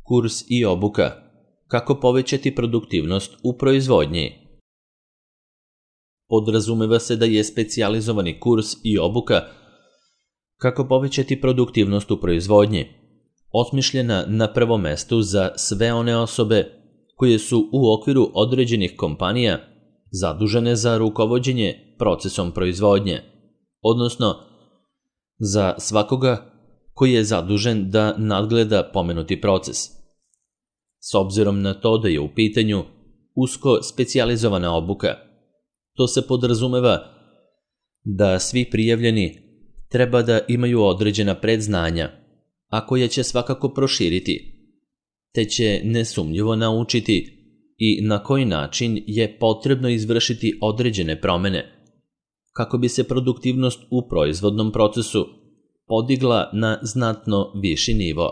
Kurs i obuka. Kako povećati produktivnost u proizvodnji? Podrazumeva se da je specijalizovani kurs i obuka kako povećati produktivnost u proizvodnji osmišljena na prvom mestu za sve one osobe koje su u okviru određenih kompanija zadužene za rukovođenje procesom proizvodnje, odnosno za svakoga koji je zadužen da nadgleda pomenuti proces. S obzirom na to da je u pitanju usko specijalizovana obuka, to se podrazumeva da svi prijavljeni treba da imaju određena predznanja, a koja će svakako proširiti, te će nesumnjivo naučiti i na koji način je potrebno izvršiti određene promene, kako bi se produktivnost u proizvodnom procesu podigla na znatno viši nivo.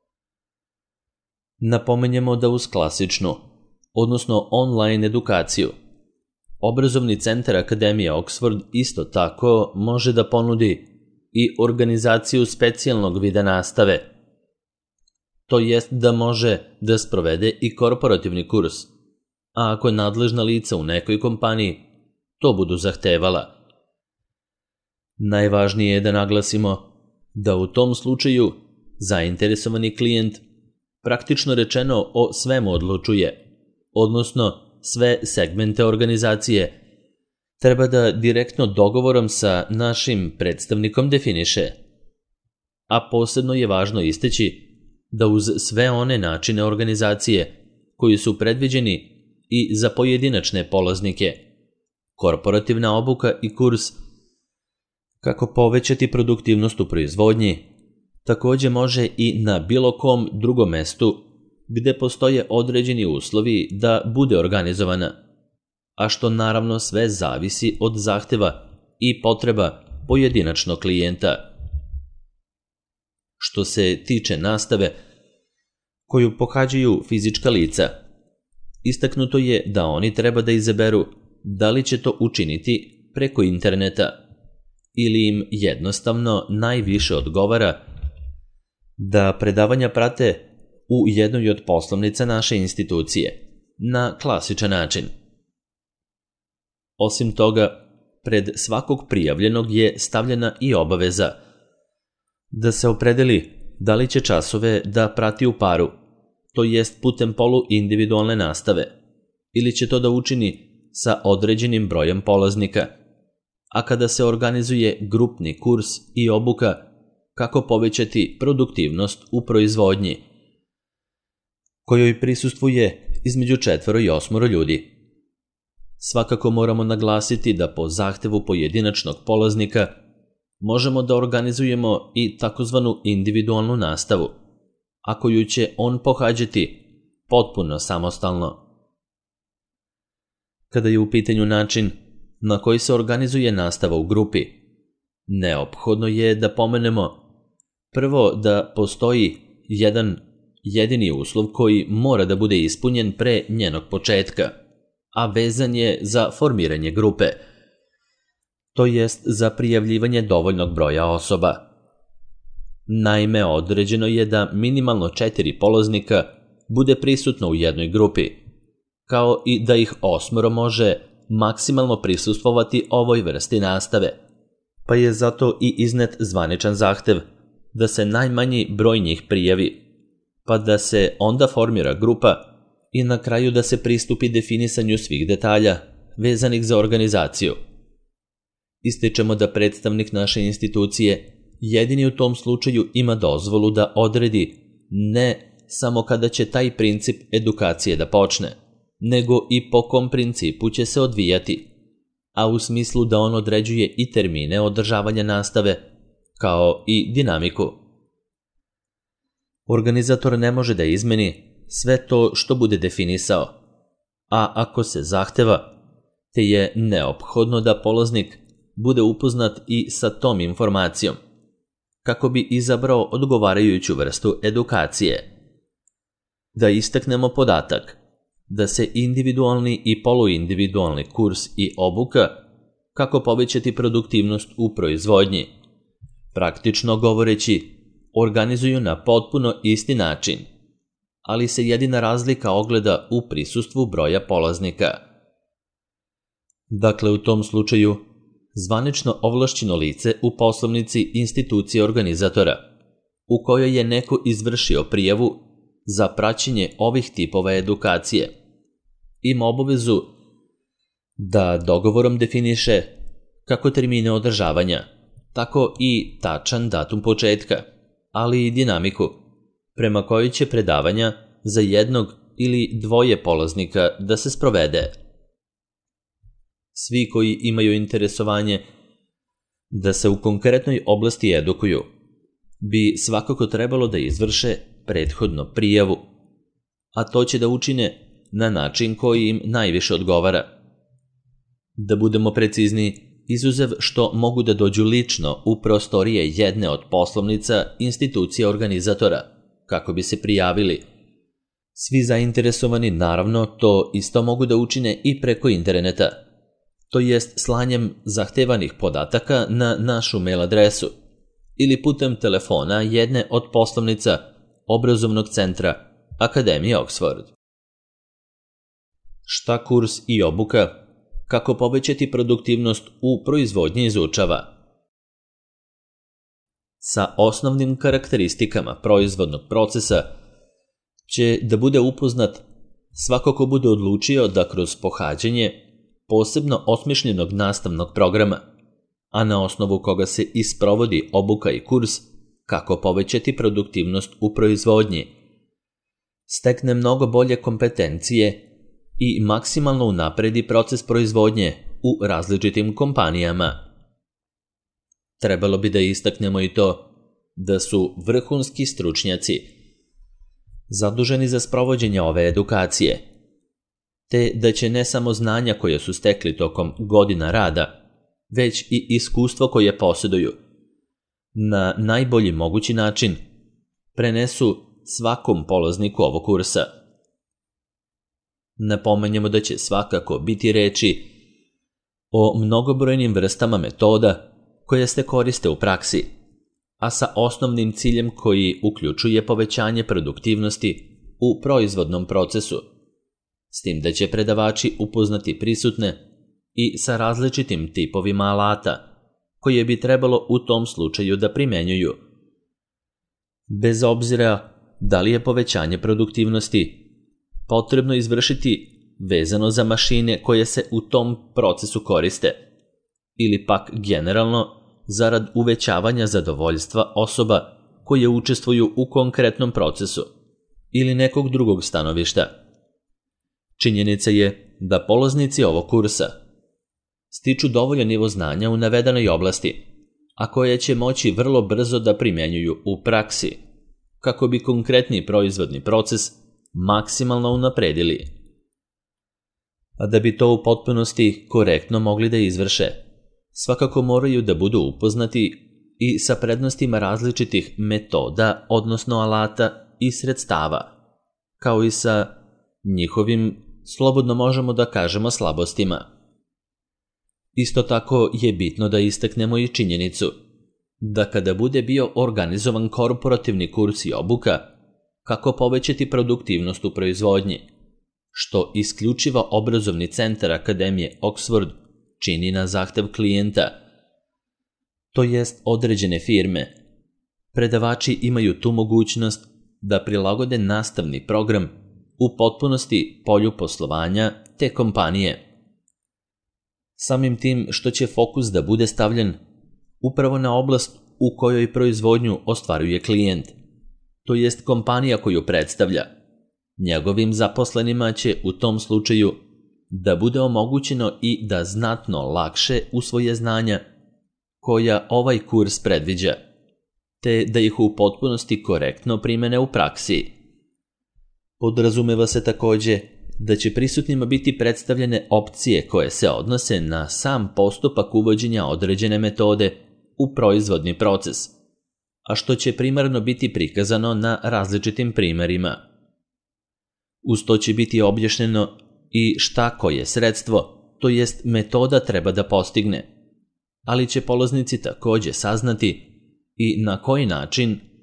Napomenjemo da uz klasičnu, odnosno online edukaciju, Obrazovni centar Akademije Oxford isto tako može da ponudi i organizaciju specijalnog vida nastave, to jest da može da sprovede i korporativni kurs, a ako nadležna lica u nekoj kompaniji to budu zahtevala. Najvažnije je da naglasimo da u tom slučaju zainteresovani klijent praktično rečeno o svemu odlučuje, odnosno sve segmente organizacije treba da direktno dogovorom sa našim predstavnikom definiše. A posebno je važno istaći da uz sve one načine organizacije koji su predviđeni i za pojedinačne polaznike, korporativna obuka i kurs kako povećati produktivnost u proizvodnji takođe može i na bilo kom drugom mestu gde postoje određeni uslovi da bude organizovana, a što naravno sve zavisi od zahteva i potreba pojedinačnog klijenta. Što se tiče nastave koju pohađaju fizička lica, istaknuto je da oni treba da izaberu da li će to učiniti preko interneta ili im jednostavno najviše odgovara da predavanja prate u jednoj od poslovnica naše institucije na klasičan način. Osim toga, pred svakog prijavljenog je stavljena i obaveza da se opredeli da li će časove da prati u paru, to jest putem poluindividualne nastave, ili će to da učini sa određenim brojem polaznika, a kada se organizuje grupni kurs i obuka kako povećati produktivnost u proizvodnji, kojoj prisustvuje između 4 i 8 ljudi. Svakako moramo naglasiti da po zahtevu pojedinačnog polaznika možemo da organizujemo i takozvanu individualnu nastavu, a koju će on pohađati potpuno samostalno. Kada je u pitanju način na koji se organizuje nastava u grupi, neophodno je da pomenemo prvo da postoji jedan jedini uslov koji mora da bude ispunjen pre njenog početka, a vezan je za formiranje grupe, to jest za prijavljivanje dovoljnog broja osoba. Naime, određeno je da minimalno 4 polaznika bude prisutno u jednoj grupi, kao i da ih 8 može maksimalno prisustvovati ovoj vrsti nastave, pa je zato i iznet zvaničan zahtev da se najmanji broj njih prijavi, pa da se onda formira grupa i na kraju da se pristupi definisanju svih detalja vezanih za organizaciju. Ističemo da predstavnik naše institucije jedini u tom slučaju ima dozvolu da odredi ne samo kada će taj princip edukacije da počne, nego i po kom principu će se odvijati, a u smislu da on određuje i termine održavanja nastave, kao i dinamiku. Organizator ne može da izmeni sve to što bude definisao, a ako se zahteva, te je neophodno da polaznik bude upoznat i sa tom informacijom, kako bi izabrao odgovarajuću vrstu edukacije. Da istaknemo podatak da se individualni i poluindividualni kurs i obuka kako povećati produktivnost u proizvodnji, praktično govoreći, organizuju na potpuno isti način, ali se jedina razlika ogleda u prisustvu broja polaznika. Dakle, u tom slučaju, zvanično ovlašćeno lice u poslovnici institucije organizatora, u kojoj je neko izvršio prijavu za praćenje ovih tipova edukacije, ima obavezu da dogovorom definiše kako termine održavanja, tako i tačan datum početka, ali i dinamiku, prema kojoj će predavanja za jednog ili dvoje polaznika da se sprovede. Svi koji imaju interesovanje da se u konkretnoj oblasti edukuju, bi svakako trebalo da izvrše prethodno prijavu, a to će da učine na način koji im najviše odgovara. Da budemo precizni, izuzev što mogu da dođu lično u prostorije jedne od poslovnica institucija organizatora, kako bi se prijavili. Svi zainteresovani naravno to isto mogu da učine i preko interneta, to jest slanjem zahtevanih podataka na našu mail adresu ili putem telefona jedne od poslovnica obrazovnog centra Akademije Oxford. Šta kurs i obuka? Kako povećati produktivnost u proizvodnji izučava? Sa osnovnim karakteristikama proizvodnog procesa će da bude upoznat svako ko bude odlučio da kroz pohađanje posebno osmišljenog nastavnog programa, a na osnovu koga se isprovodi obuka i kurs kako povećati produktivnost u proizvodnji, stekne mnogo bolje kompetencije i maksimalno unapredi proces proizvodnje u različitim kompanijama. Trebalo bi da istaknemo i to da su vrhunski stručnjaci zaduženi za sprovođenje ove edukacije, te da će ne samo znanja koje su stekli tokom godina rada, već i iskustvo koje posjeduju, na najbolji mogući način prenesu svakom polazniku ovog kursa. Napomenjemo da će svakako biti reči o mnogobrojnim vrstama metoda koje se koriste u praksi, a sa osnovnim ciljem koji uključuje povećanje produktivnosti u proizvodnom procesu, s tim da će predavači upoznati prisutne i sa različitim tipovima alata koje bi trebalo u tom slučaju da primenjuju. Bez obzira da li je povećanje produktivnosti potrebno izvršiti vezano za mašine koje se u tom procesu koriste, ili pak generalno zarad uvećavanja zadovoljstva osoba koje učestvuju u konkretnom procesu ili nekog drugog stanovišta. Činjenica je da polaznici ovog kursa stiču dovoljan nivo znanja u navedenoj oblasti, a koje će moći vrlo brzo da primenjuju u praksi, kako bi konkretni proizvodni proces maksimalno unapredili. A da bi to u potpunosti korektno mogli da izvrše, svakako moraju da budu upoznati i sa prednostima različitih metoda, odnosno alata i sredstava, kao i sa njihovim, slobodno možemo da kažemo, slabostima. Isto tako je bitno da istaknemo i činjenicu da kada bude bio organizovan korporativni kurs i obuka, kako povećati produktivnost u proizvodnji, što isključivo obrazovni centar Akademije Oxford čini na zahtev klijenta, to jest određene firme, predavači imaju tu mogućnost da prilagode nastavni program u potpunosti polju poslovanja te kompanije. Samim tim što će fokus da bude stavljen upravo na oblast u kojoj proizvodnju ostvaruje klijent, to jest kompanija koju predstavlja, njegovim zaposlenima će u tom slučaju da bude omogućeno i da znatno lakše usvoje znanja koja ovaj kurs predviđa, te da ih u potpunosti korektno primene u praksi. Podrazumeva se takođe da će prisutnima biti predstavljene opcije koje se odnose na sam postupak uvođenja određene metode u proizvodni proces, a što će primarno biti prikazano na različitim primerima. Uz to će biti objašnjeno i šta koje sredstvo, to jest metoda, treba da postigne, ali će polaznici takođe saznati i na koji način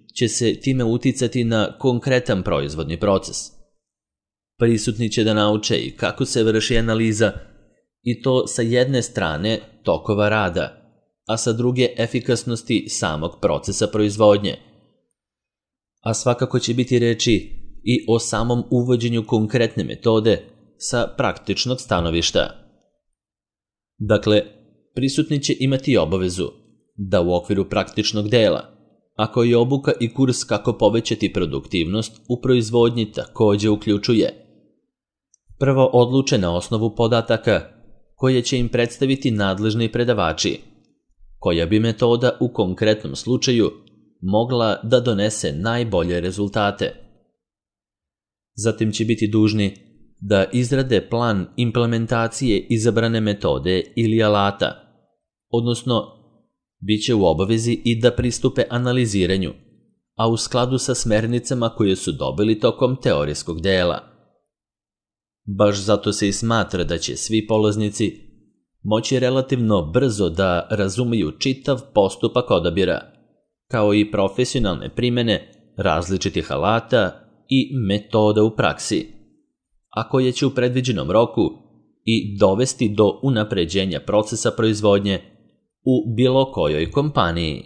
će se time uticati na konkretan proizvodni proces. Prisutni će da nauče i kako se vrši analiza, i to sa jedne strane tokova rada, a sa druge efikasnosti samog procesa proizvodnje. A svakako će biti reči i o samom uvođenju konkretne metode sa praktičnog stanovišta. Dakle, prisutni će imati obavezu da u okviru praktičnog dela, ako je obuka i kurs kako povećati produktivnost u proizvodnji takođe uključuje: prvo, odluče na osnovu podataka koje će im predstaviti nadležni predavači, koja bi metoda u konkretnom slučaju mogla da donese najbolje rezultate. Zatim će biti dužni da izrade plan implementacije izabrane metode ili alata, odnosno bit će u obavezi i da pristupe analiziranju, a u skladu sa smernicama koje su dobili tokom teorijskog dela. Baš zato se i smatra da će svi polaznici moći relativno brzo da razumeju čitav postupak odabira, kao i profesionalne primene različitih alata i metoda u praksi, a koje će u predviđenom roku i dovesti do unapređenja procesa proizvodnje u bilo kojoj kompaniji.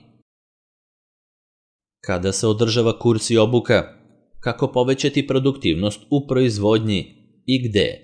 Kada se održava kurs i obuka, kako povećati produktivnost u proizvodnji i gde?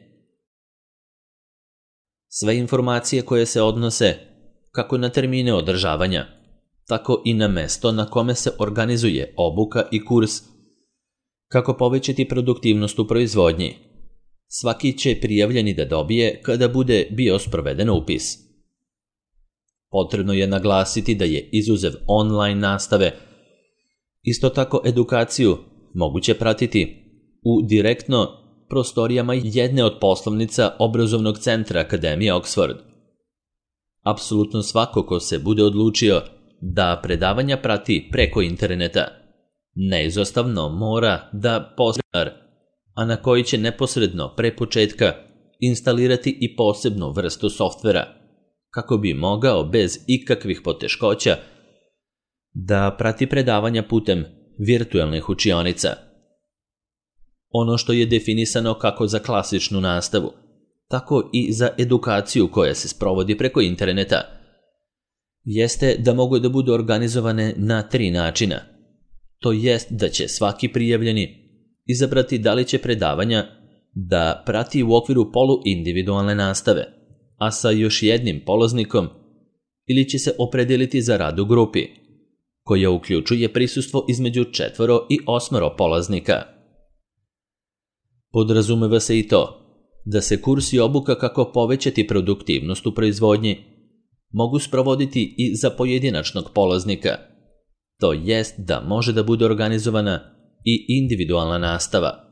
Sve informacije koje se odnose kako na termine održavanja, tako i na mesto na kome se organizuje obuka i kurs, kako povećati produktivnost u proizvodnji, svaki će prijavljeni da dobije kada bude bio sproveden upis. Potrebno je naglasiti da je izuzev online nastave, isto tako edukaciju moguće pratiti u direktno prostorijama jedne od poslovnica obrazovnog centra Akademije Oxford. Apsolutno svako ko se bude odlučio da predavanja prati preko interneta, neizostavno mora da posrednar, a na koji će neposredno pre početka instalirati i posebnu vrstu softvera, kako bi mogao bez ikakvih poteškoća da prati predavanja putem virtuelnih učionica. Ono što je definisano kako za klasičnu nastavu, tako i za edukaciju koja se sprovodi preko interneta, jeste da mogu da budu organizovane na 3 načina. To jest da će svaki prijavljeni izabrati da li će predavanja da prati u okviru poluindividualne nastave, a sa još jednim polaznikom, ili će se opredeliti za rad u grupi, koja uključuje prisustvo između 4 i 8 polaznika. Podrazumeva se i to da se kurs i obuka kako povećati produktivnost u proizvodnji mogu sprovoditi i za pojedinačnog polaznika, to jest da može da bude organizovana i individualna nastava.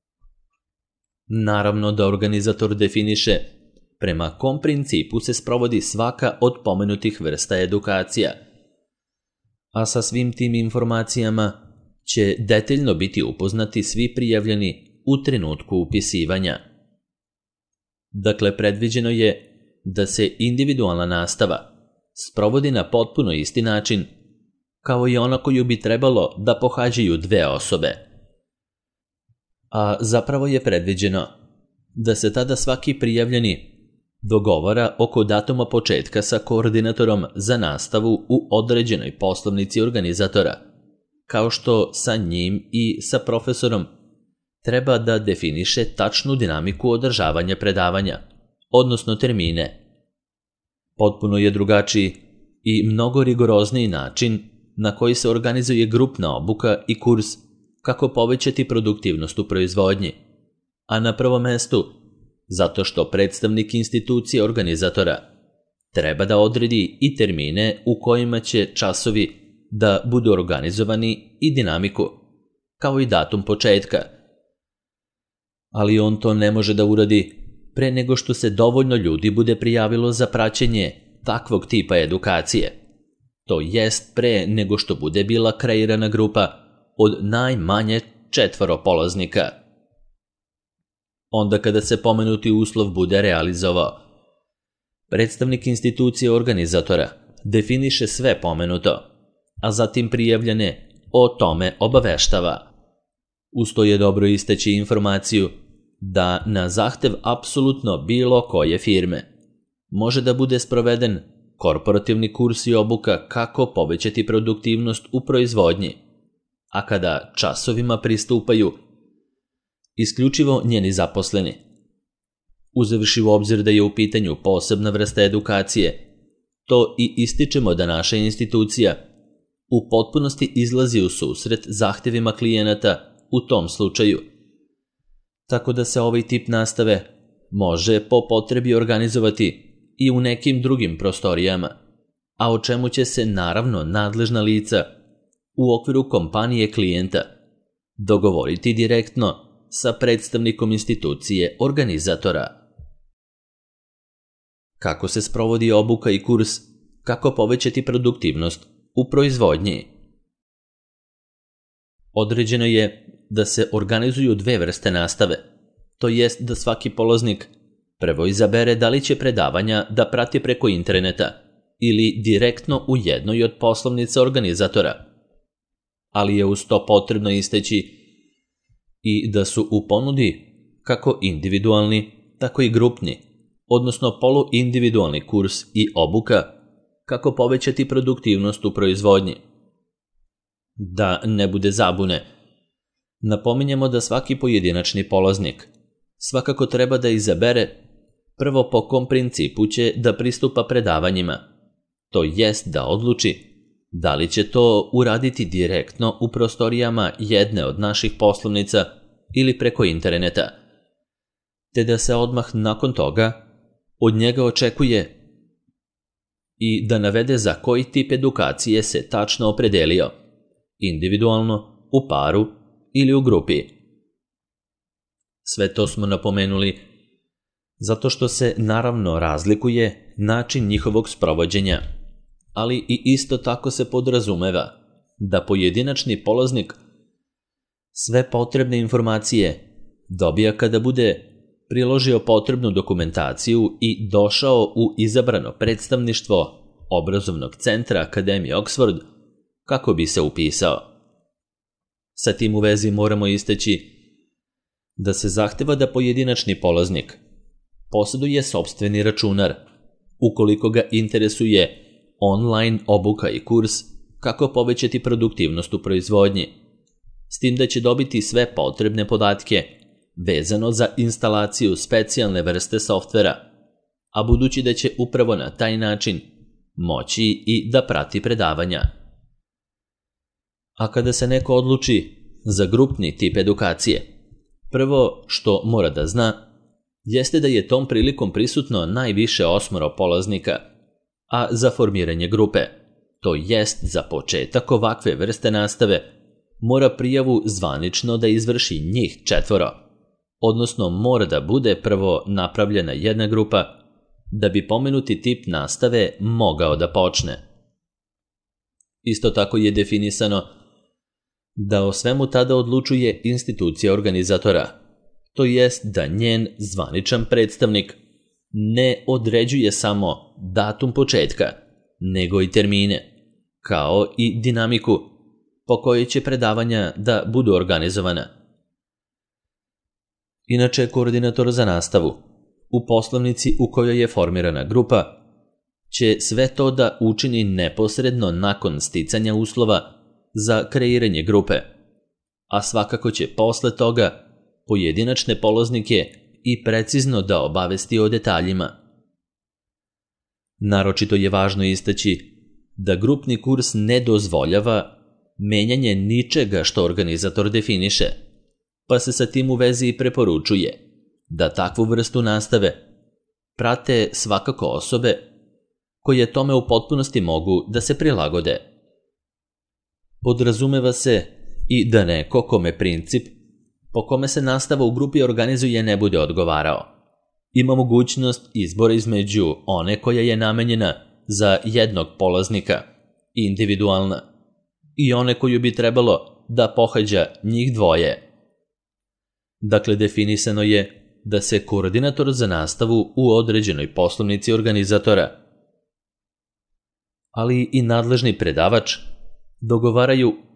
Naravno da organizator definiše prema kom principu se sprovodi svaka od pomenutih vrsta edukacija, a sa svim tim informacijama će detaljno biti upoznati svi prijavljeni u trenutku upisivanja. Dakle, predviđeno je da se individualna nastava sprovodi na potpuno isti način kao i ona koju bi trebalo da pohađaju 2 osobe. A zapravo je predviđeno da se tada svaki prijavljeni dogovara oko datuma početka sa koordinatorom za nastavu u određenoj poslovnici organizatora, kao što sa njim i sa profesorom treba da definiše tačnu dinamiku održavanja predavanja, odnosno termine. Potpuno je drugačiji i mnogo rigorozniji način na koji se organizuje grupna obuka i kurs kako povećati produktivnost u proizvodnji, a na prvom mestu zato što predstavnik institucije organizatora treba da odredi i termine u kojima će časovi da budu organizovani i dinamiku, kao i datum početka. Ali on to ne može da uradi pre nego što se dovoljno ljudi bude prijavilo za praćenje takvog tipa edukacije. To jest pre nego što bude bila kreirana grupa od najmanje 4 polaznika. Onda kada se pomenuti uslov bude realizovao, predstavnik institucije organizatora definiše sve pomenuto, a zatim prijavljene o tome obaveštava. Uz to je dobro istaći informaciju da na zahtev apsolutno bilo koje firme može da bude sproveden korporativni kurs i obuka kako povećati produktivnost u proizvodnji, a kada časovima pristupaju isključivo njeni zaposleni. Uzevši u obzir da je u pitanju posebna vrsta edukacije, to i ističemo da naša institucija u potpunosti izlazi u susret zahtevima klijenata u tom slučaju, tako da se ovaj tip nastave može po potrebi organizovati i u nekim drugim prostorijama, a o čemu će se naravno nadležna lica u okviru kompanije klijenta dogovoriti direktno sa predstavnikom institucije organizatora. Kako se sprovodi obuka i kurs, kako povećati produktivnost u proizvodnji? Određeno je da se organizuju dve vrste nastave, to jest da svaki polaznik prvo izabere da li će predavanja da prati preko interneta ili direktno u jednoj od poslovnica organizatora, ali je uz to potrebno istaći i da su u ponudi kako individualni, tako i grupni, odnosno poluindividualni kurs i obuka kako povećati produktivnost u proizvodnji. Da ne bude zabune, napominjemo da svaki pojedinačni polaznik svakako treba da izabere prvo po kom principu će da pristupa predavanjima, to jest da odluči da li će to uraditi direktno u prostorijama jedne od naših poslovnica ili preko interneta, te da se odmah nakon toga od njega očekuje i da navede za koji tip edukacije se tačno opredelio, individualno, u paru ili u grupi. Sve to smo napomenuli zato što se naravno razlikuje način njihovog sprovođenja, ali i isto tako se podrazumeva da pojedinačni polaznik sve potrebne informacije dobija kada bude priložio potrebnu dokumentaciju i došao u izabrano predstavništvo obrazovnog centra Akademije Oxford kako bi se upisao. Sa tim u vezi moramo istaći da se zahteva da pojedinačni polaznik posjeduje sopstveni računar, ukoliko ga interesuje online obuka i kurs kako povećati produktivnost u proizvodnji, s tim da će dobiti sve potrebne podatke vezano za instalaciju specijalne vrste softvera, a budući da će upravo na taj način moći i da prati predavanja. A kada se neko odluči za grupni tip edukacije, prvo što mora da zna jeste da je tom prilikom prisutno najviše 8 polaznika, a za formiranje grupe, to jest za početak ovakve vrste nastave, mora prijavu zvanično da izvrši njih 4, odnosno mora da bude prvo napravljena jedna grupa da bi pomenuti tip nastave mogao da počne. Isto tako je definisano da o svemu tada odlučuje institucija organizatora, to jest da njen zvaničan predstavnik ne određuje samo datum početka, nego i termine, kao i dinamiku po kojoj će predavanja da budu organizovana. Inače, koordinator za nastavu u poslovnici u kojoj je formirana grupa će sve to da učini neposredno nakon sticanja uslova za kreiranje grupe, a svakako će posle toga pojedinačne polaznike i precizno da obavesti o detaljima. Naročito je važno istaći da grupni kurs ne dozvoljava menjanje ničega što organizator definiše, pa se sa tim u vezi i preporučuje da takvu vrstu nastave prate svakako osobe koje tome u potpunosti mogu da se prilagode. Podrazumeva se i da neko kome princip po kome se nastava u grupi organizuje ne bude odgovarao. Ima mogućnost izbora između one koja je namenjena za jednog polaznika, individualna, i one koju bi trebalo da pohađa njih dvoje. Dakle, definisano je da se koordinator za nastavu u određenoj poslovnici organizatora, ali i nadležni predavač dogovaraju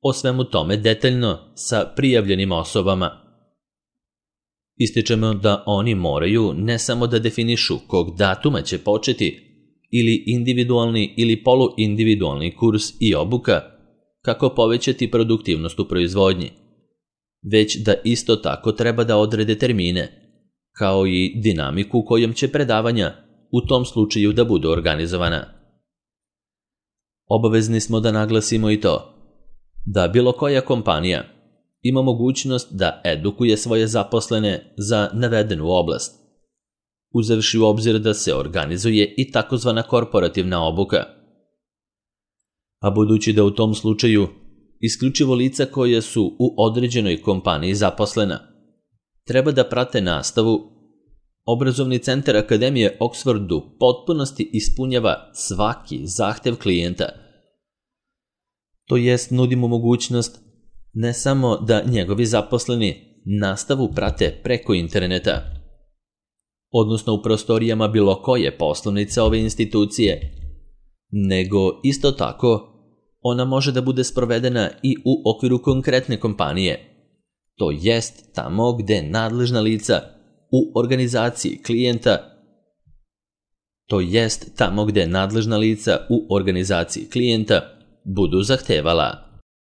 o svemu tome detaljno sa prijavljenim osobama. Ističemo da oni moraju ne samo da definišu kog datuma će početi ili individualni ili poluindividualni kurs i obuka kako povećati produktivnost u proizvodnji, već da isto tako treba da odrede termine, kao i dinamiku kojom će predavanja u tom slučaju da budu organizovana. Obavezni smo da naglasimo i to da bilo koja kompanija ima mogućnost da edukuje svoje zaposlene za navedenu oblast, uzevši u obzir da se organizuje i takozvana korporativna obuka. A budući da u tom slučaju isključivo lica koja su u određenoj kompaniji zaposlena treba da prate nastavu, obrazovni centar Akademije Oxford u potpunosti ispunjava svaki zahtev klijenta. To jest nudimo mogućnost ne samo da njegovi zaposleni nastavu prate preko interneta, odnosno u prostorijama bilo koje poslovnice ove institucije, nego isto tako ona može da bude sprovedena i u okviru konkretne kompanije, to jest tamo gde nadležna lica u organizaciji klijenta budu zahtevala.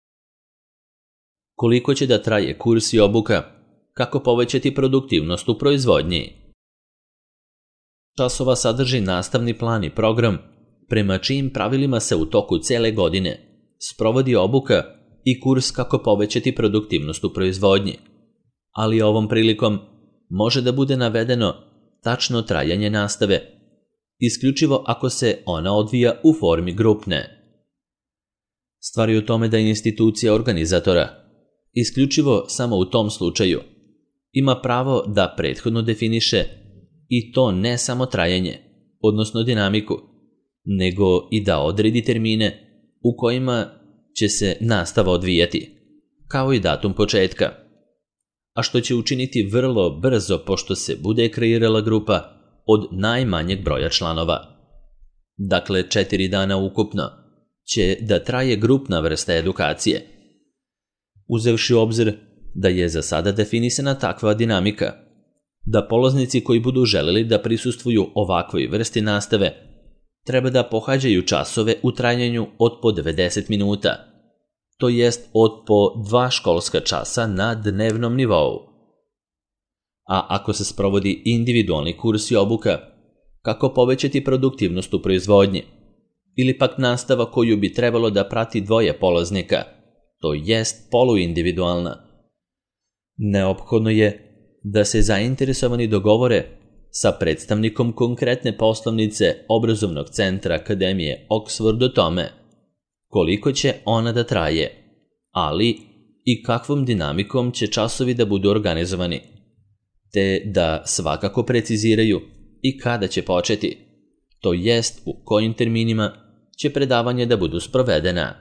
Koliko će da traje kurs i obuka, kako povećati produktivnost u proizvodnji? Časova sadrži nastavni plan i program, prema čijim pravilima se u toku cele godine sprovodi obuka i kurs kako povećati produktivnost u proizvodnji, ali ovom prilikom može da bude navedeno tačno trajanje nastave, isključivo ako se ona odvija u formi grupne. Stvar je u tome da institucija organizatora, isključivo samo u tom slučaju, ima pravo da prethodno definiše i to ne samo trajanje, odnosno dinamiku, nego i da odredi termine u kojima će se nastava odvijati, kao i datum početka, a što će učiniti vrlo brzo pošto se bude kreirala grupa od najmanjeg broja članova. Dakle, 4 dana ukupno će da traje grupna vrsta edukacije. Uzevši u obzir da je za sada definisana takva dinamika, da polaznici koji budu želeli da prisustvuju ovakvoj vrsti nastave treba da pohađaju časove u trajanju od po 90 minuta, to jest od po 2 školska časa na dnevnom nivou. A ako se sprovodi individualni kurs i obuka, kako povećati produktivnost u proizvodnji, ili pak nastava koju bi trebalo da prati 2 polaznika, to jest poluindividualna, neophodno je da se zainteresovani dogovore sa predstavnikom konkretne poslovnice obrazovnog centra Akademije Oxford o tome koliko će ona da traje, ali i kakvom dinamikom će časovi da budu organizovani, te da svakako preciziraju i kada će početi, to jest u kojim terminima će predavanje da budu sprovedena.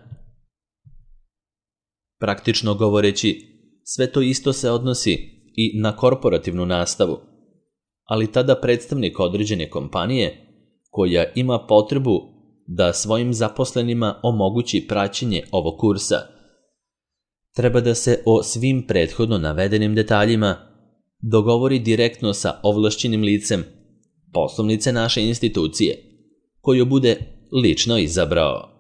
Praktično govoreći, sve to isto se odnosi i na korporativnu nastavu, ali tada predstavnik određene kompanije koja ima potrebu da svojim zaposlenima omogući praćenje ovog kursa treba da se o svim prethodno navedenim detaljima dogovori direktno sa ovlašćenim licem poslovnice naše institucije, koju bude lično izabrao.